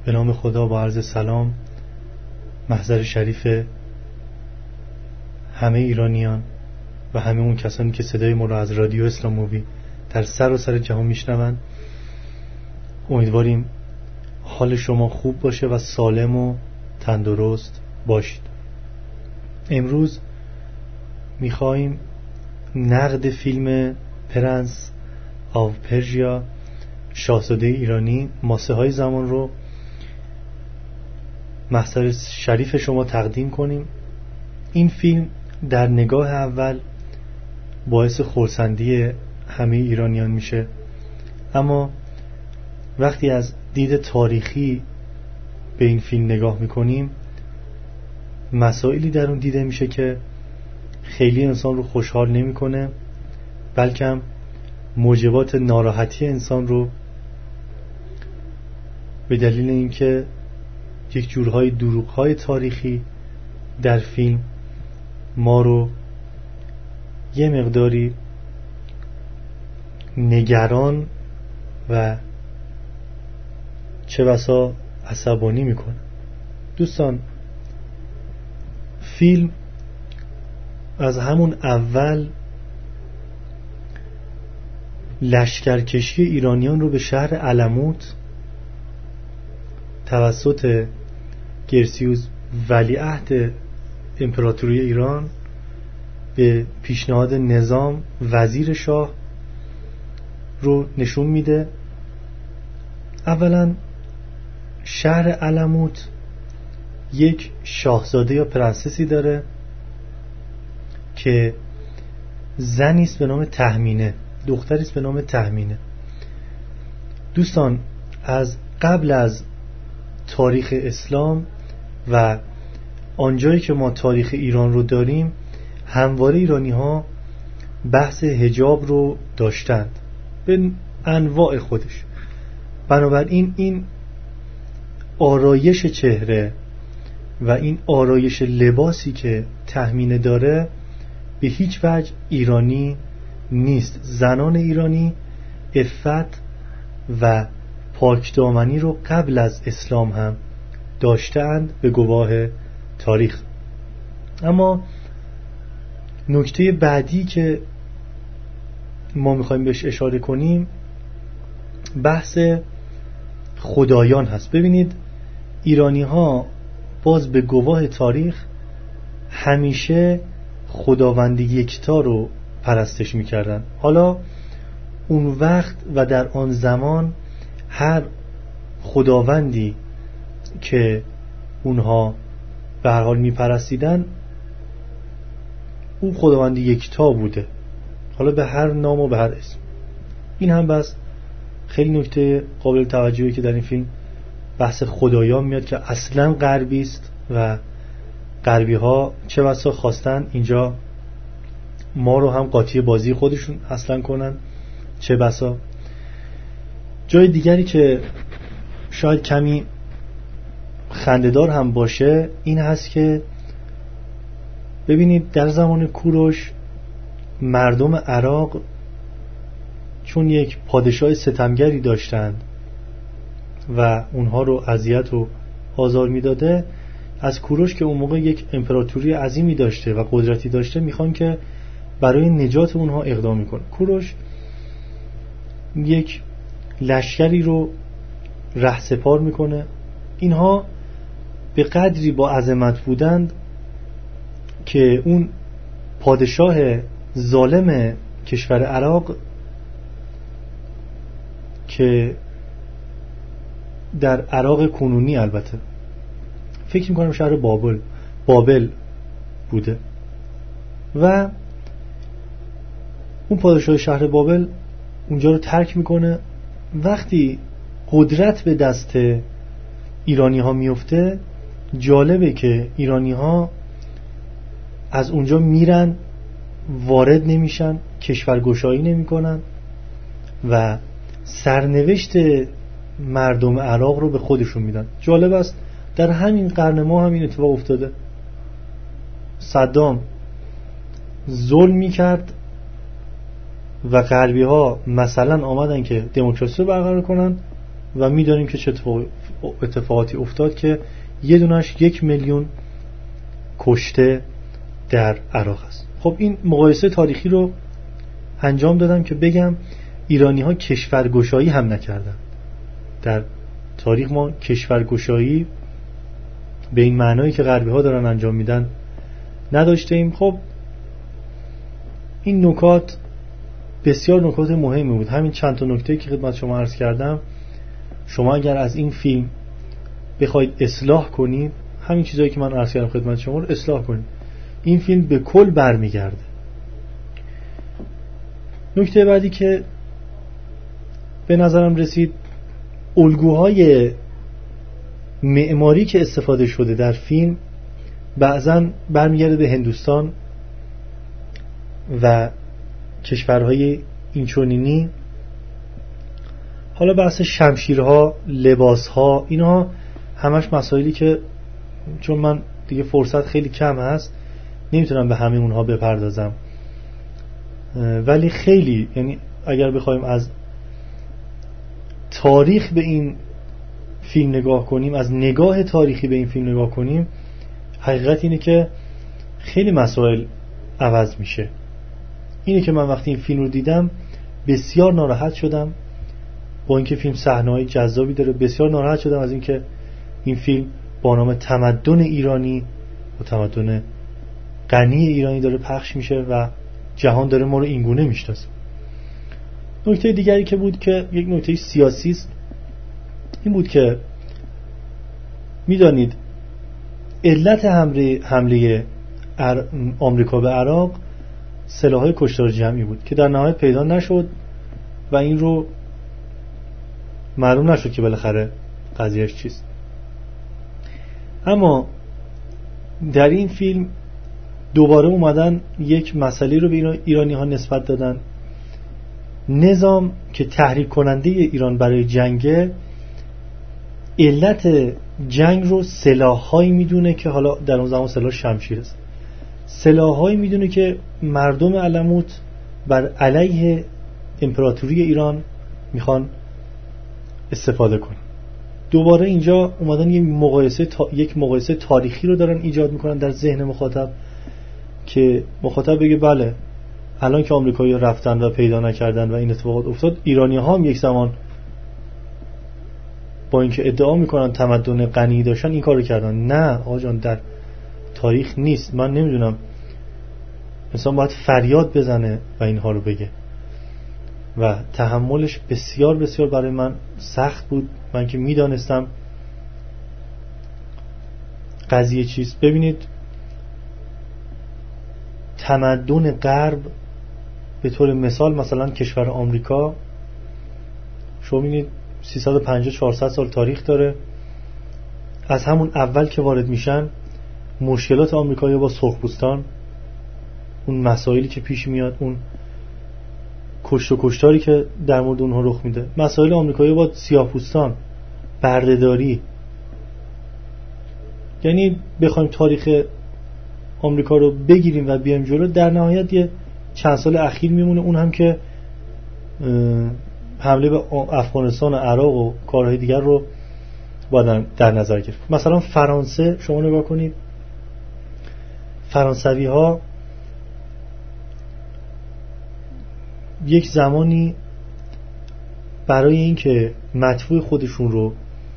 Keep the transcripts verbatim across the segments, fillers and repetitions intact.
به نام خدا با عرض سلام محضر شریف همه ایرانیان و همه اون کسانی که صدای ما رو از رادیو اسلام موبی در سراسر جهان میشنوند. امیدواریم حال شما خوب باشه و سالم و تندرست باشید. امروز میخواییم نقد فیلم پرنس آف پرژیا، شاهزاده ایرانی، ماسه های زمان رو محضر شریف شما تقدیم کنیم. این فیلم در نگاه اول باعث خرسندی همه ایرانیان میشه، اما وقتی از دید تاریخی به این فیلم نگاه میکنیم مسائلی در اون دیده میشه که خیلی انسان رو خوشحال نمیکنه، بلکه موجبات ناراحتی انسان رو به دلیل اینکه یک جورهای دروغ‌های تاریخی در فیلم ما رو یه مقداری نگران و چه بسا عصبانی میکنه. دوستان، فیلم از همون اول لشکرکشی ایرانیان رو به شهر علموت توسط گرسیوس ولیعهد امپراتوری ایران به پیشنهاد نظام وزیر شاه رو نشون میده. اولا شهر علموت یک شاهزاده یا پرنسسی داره که زنی است به نام تهمینه، دختری است به نام تهمینه. دوستان، از قبل از تاریخ اسلام و آنجایی که ما تاریخ ایران رو داریم همواره ایرانی ها بحث حجاب رو داشتند به انواع خودش. بنابراین این آرایش چهره و این آرایش لباسی که تهمینه داره به هیچ وجه ایرانی نیست. زنان ایرانی عفت و پاکدامنی رو قبل از اسلام هم داشتند به گواه تاریخ. اما نکته بعدی که ما میخوایم بهش اشاره کنیم بحث خدایان هست. ببینید، ایرانی ها باز به گواه تاریخ همیشه خداوند یکتا رو پرستش میکردن. حالا اون وقت و در آن زمان هر خداوندی که اونها به هر حال میپرستیدن اون خداوند یکتا بوده، حالا به هر نام و به هر اسم. این هم بس خیلی نکته قابل توجهی که در این فیلم بحث خدایان میاد که اصلا غربی است و غربی ها چه بسا خواستن اینجا ما رو هم قاطی بازی خودشون اصلا کنن، چه بسا جای دیگری که شاید کمی خنده‌دار هم باشه این هست که ببینید در زمان کوروش مردم عراق چون یک پادشاه ستمگری داشتند و اونها رو اذیت و آزار میداده، از کوروش که اون موقع یک امپراتوری عظیمی داشته و قدرتی داشته میخوان که برای نجات اونها اقدام کنه. کوروش یک لشکری رو رهسپار میکنه. اینها به قدری با عظمت بودند که اون پادشاه ظالم کشور عراق که در عراق کنونی، البته فکر میکنم شهر بابل بابل بوده، و اون پادشاه شهر بابل اونجا رو ترک میکنه. وقتی قدرت به دست ایرانی ها میفته، جالبه که ایرانی ها از اونجا میرن، وارد نمیشن، کشورگشایی نمیکنن و سرنوشت مردم عراق رو به خودشون میدن. جالب است در همین قرن ما همین اتفاق افتاده. صدام ظلم میکرد و غربی ها مثلا آمدن که دموکراسی رو برقرار کنن، و میدانیم که چه اتفاقاتی افتاد که یه دونش یک میلیون کشته در عراق است. خب این مقایسه تاریخی رو انجام دادم که بگم ایرانی ها کشورگشایی هم نکردن. در تاریخ ما کشورگشایی به این معنایی که غربی ها دارن انجام میدن نداشته ایم. خب این نکات بسیار نکات مهمی بود. همین چند تا نکته که خدمت شما عرض کردم، شما اگر از این فیلم بخواید اصلاح کنید، همین چیزایی که من عرض کردم خدمت شما رو اصلاح کنید، این فیلم به کل برمیگرده. نکته بعدی که به نظرم رسید، الگوهای معماری که استفاده شده در فیلم بعضا برمیگرده به هندوستان و کشورهای اینچنینی. حالا بحث شمشیرها، لباسها، اینها همش مسائلی که چون من دیگه فرصت خیلی کم هست نمیتونم به همه اونها بپردازم، ولی خیلی، یعنی اگر بخوایم از تاریخ به این فیلم نگاه کنیم، از نگاه تاریخی به این فیلم نگاه کنیم، حقیقت اینه که خیلی مسائل عوض میشه. اینه که من وقتی این فیلم رو دیدم بسیار ناراحت شدم، با اینکه فیلم صحنه‌های جذابی داره، بسیار ناراحت شدم از اینکه این فیلم با نام تمدن ایرانی و تمدن غنی ایرانی داره پخش میشه و جهان داره ما رو اینگونه میشناسه. نکته دیگری که بود که یک نکته سیاسی است، این بود که میدانید علت حمله حمله آمریکا به عراق سلاح‌های کشتار جمعی بود که در نهایت پیدا نشد و این رو معلوم نشد که بالاخره قضیهش چیست. اما در این فیلم دوباره اومدن یک مسئله رو به ایرانی ها نسبت دادن. نظام که تحریک کننده ایران برای جنگ، علت جنگ رو سلاح‌هایی میدونه که حالا در اون زمان سلاح شمشیر است، سلاح‌هایی میدونه که مردم علموت بر علیه امپراتوری ایران میخوان استفاده کنن. دوباره اینجا اومدن یک مقایسه تا... یک مقایسه تاریخی رو دارن ایجاد میکنن در ذهن مخاطب که مخاطب بگه بله الان که آمریکایی‌ها رفتن و پیدا نکردن و این اتفاقات افتاد، ایرانی‌ها هم یک زمان با اینکه ادعا میکنن تمدن غنی داشتن این کارو کردن. نه آقا جان، در تاریخ نیست. من نمیدونم، انسان باید فریاد بزنه و اینها رو بگه و تحملش بسیار بسیار برای من سخت بود. من که میدانستم قضیه چیست. ببینید تمدن غرب به طور مثال مثلا کشور آمریکا شما ببینید سیصد و پنجاه چهارصد سال تاریخ داره. از همون اول که وارد میشن مشکلات آمریکایی با سرخپوستان، اون مسائلی که پیش میاد، اون کشت و کشتاری که در مورد اونها رخ میده، مسائل آمریکایی با سیاه‌پوستان، بردهداری. یعنی بخوایم تاریخ آمریکا رو بگیریم و بیایم جلو، در نهایت یه چند سال اخیر میمونه، اون هم که حمله به افغانستان و عراق و کارهای دیگر رو باید در نظر گرفت. مثلا فرانسه، شما نگاه کنید، فرانسوی ها یک زمانی برای اینکه مدفوع خودشون رو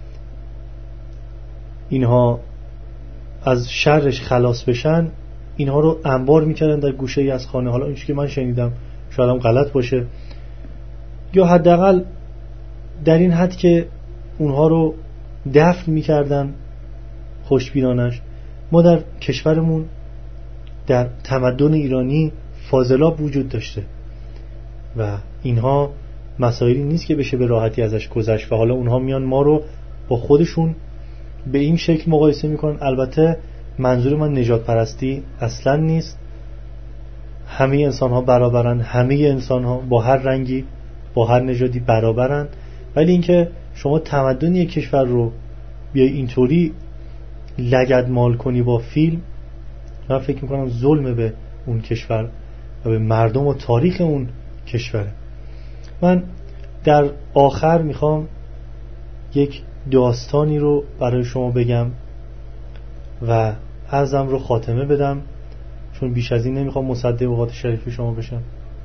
اینها از شرش خلاص بشن، اینها رو انبار میکردن در گوشه ای از خانه. حالا اینچه که من شنیدم شاید هم غلط باشه، یا حداقل در این حد که اونها رو دفن میکردن خوشبینانش. ما در کشورمون در تمدن ایرانی فاضلاب وجود داشته و اینها مسائلی نیست که بشه به راحتی ازش گذشت و حالا اونها میان ما رو با خودشون به این شکل مقایسه میکنن. البته منظور من نژاد پرستی اصلا نیست. همه انسان ها برابرن، همه انسان ها با هر رنگی با هر نژادی برابرن، ولی اینکه شما تمدن یک کشور رو بیای اینطوری لگدمال کنی با فیلم، من فکر میکنم ظلم به اون کشور و به مردم و تاریخ اون کشوره. من در آخر میخوام یک داستانی رو برای شما بگم و عرضم رو خاتمه بدم، چون بیش از این نمیخوام مصدق اوقات شریف شما بشم.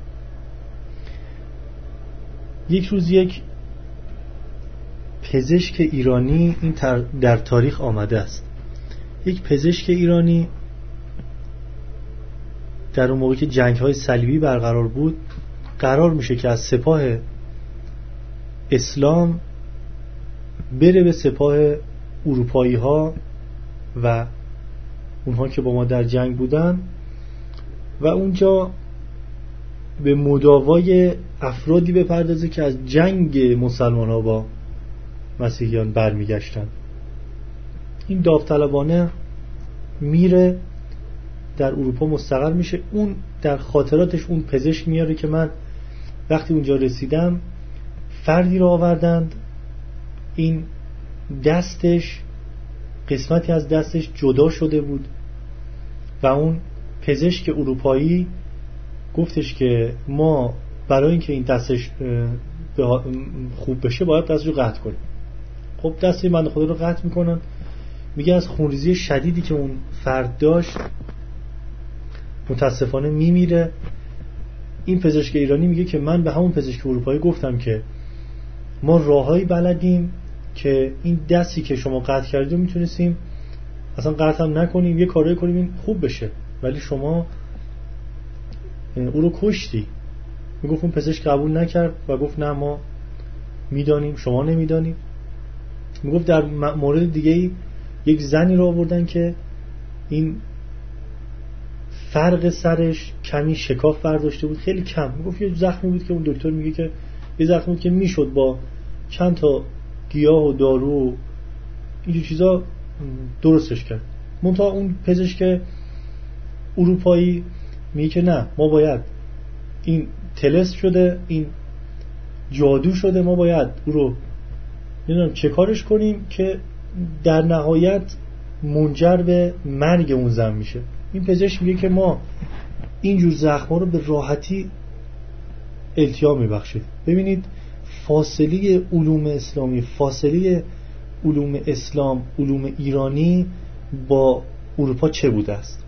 یک روز یک پزشک ایرانی این در تاریخ آمده است. یک پزشک ایرانی در اون موقع که جنگ‌های صلیبی برقرار بود، قرار میشه که از سپاه اسلام بره به سپاه اروپایی ها و اونها که با ما در جنگ بودن و اونجا به مداوای افرادی بپردازه که از جنگ مسلمان ها با مسیحیان برمیگشتن. این داوطلبانه میره در اروپا مستقر میشه. اون در خاطراتش اون پزشک میاره که من وقتی اونجا رسیدم فردی رو آوردند، این دستش، قسمتی از دستش جدا شده بود و اون پزشک اروپایی گفتش که ما برای اینکه این دستش خوب بشه باید دستش رو قطع کنیم. خب دستی بنده خدا رو قطع میکنن. میگه از خونریزی شدیدی که اون فرد داشت متاسفانه میمیره. این پزشک ایرانی میگه که من به همون پزشک اروپایی گفتم که ما راههایی بلدیم که این دستی که شما قطع کردید میتونستیم اصلا قطع هم نکنیم، یه کاری کنیم این خوب بشه، ولی شما او رو کشتی. میگفت اون پزشک قبول نکرد و گفت نه ما میدانیم شما نمیدانیم. میگفت در مورد دیگه یک زنی رو آوردن که این فرق سرش کمی شکاف برداشته بود، خیلی کم. میگفت یه زخمی بود که اون دکتر میگه که یه زخمی بود که میشد با چند تا گیاه و دارو و اینجور چیزا درستش کرد. منتها اون پزشک اروپایی میگه که نه ما باید این طلسم شده، این جادو شده، ما باید او رو نمیدونم چه کارش کنیم که در نهایت منجر به مرگ اون زن میشه. این پزشک میگه که ما اینجور زخم‌ها رو به راحتی التیام میبخشید. ببینید فاصله علوم اسلامی، فاصله علوم اسلام، علوم ایرانی با اروپا چه بوده است.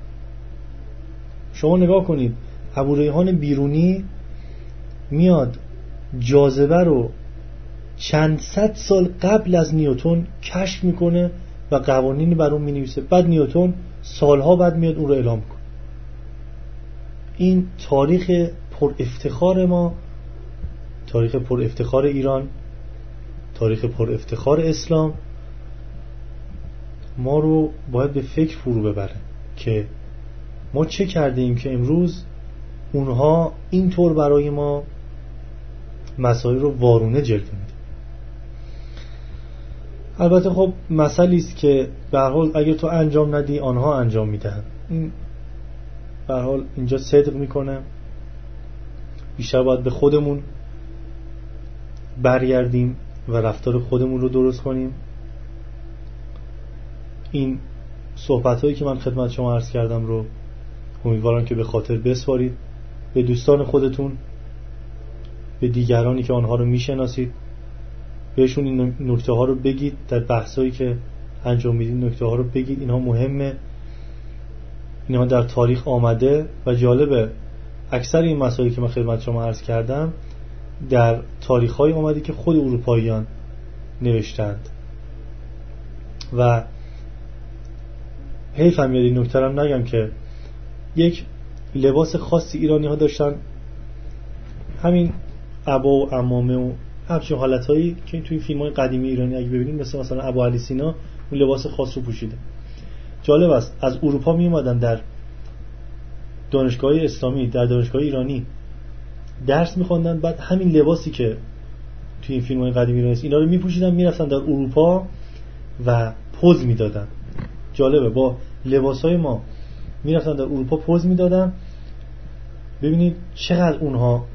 شما نگاه کنید، ابوریحان بیرونی میاد جاذبه رو چند صد سال قبل از نیوتن کشف میکنه و قوانینی بر اون مینویسه، بعد نیوتن سالها بعد میاد اون رو اعلام کنه. این تاریخ پر افتخار ما، تاریخ پر افتخار ایران، تاریخ پر افتخار اسلام ما رو باید به فکر فرو ببره که ما چه کرده ایم که امروز اونها اینطور برای ما مسائل رو وارونه جلوه میده. البته خب مسئله است که به هر حال اگر تو انجام ندی آنها انجام میدن. این به هر حال اینجا صدق میکنه. بیشتر باید به خودمون برگردیم و رفتار خودمون رو درست کنیم. این صحبت هایی که من خدمت شما عرض کردم رو امیدوارم که به خاطر بسپارید، به دوستان خودتون، به دیگرانی که آنها رو میشناسید بهشون این نکته ها رو بگید. در بحثایی که انجام میدید نکته ها رو بگید، اینها مهمه، اینها در تاریخ آمده و جالبه اکثر این مسائلی که من خدمت شما عرض کردم در تاریخ های آمده که خود اروپاییان نوشتند و حیف هم یاد این نکته رو نگم که یک لباس خاصی ایرانی ها داشتن، همین عبا و عمامه و همچین حالتهایی که توی فیلم های قدیمی ایرانی اگه ببینید مثل مثلا ابو علی سینا اون لباس خاص رو پوشیده. جالب است از اروپا می اومدن در دانشگاه اسلامی، در دانشگاه ایرانی درس می‌خوندن، بعد همین لباسی که توی این فیلم‌های قدیمی ایرانی اینا رو می‌پوشیدن می‌رفتن در اروپا و پوز میدادن. جالبه با لباسای ما می‌رفتن در اروپا پوز میدادن. ببینید چقدر اونها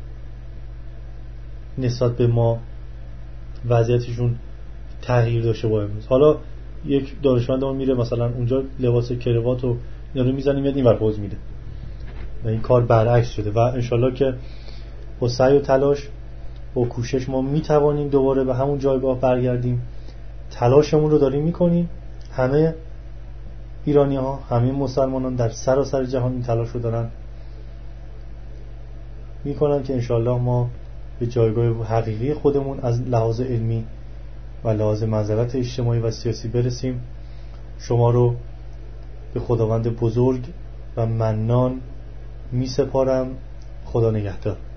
نسبت به ما وضعیتشون تغییر داشته با امروز. حالا یک دانشمند ما میره مثلا اونجا لباس کروات و اینا رو میزنه میاد اینور پوز میده و این کار برعکس شده و انشالله که با سعی و تلاش با کوشش ما میتوانیم دوباره به همون جایگاه برگردیم. تلاشمون رو داریم میکنیم. همه ایرانی ها، همه مسلمانان در سراسر جهان این تلاش رو دارن میکنن که انشالله ما به جایگاه حقیقی خودمون از لحاظ علمی و لحاظ منزلت اجتماعی و سیاسی برسیم. شما رو به خداوند بزرگ و منان می سپارم. خدا نگهدار.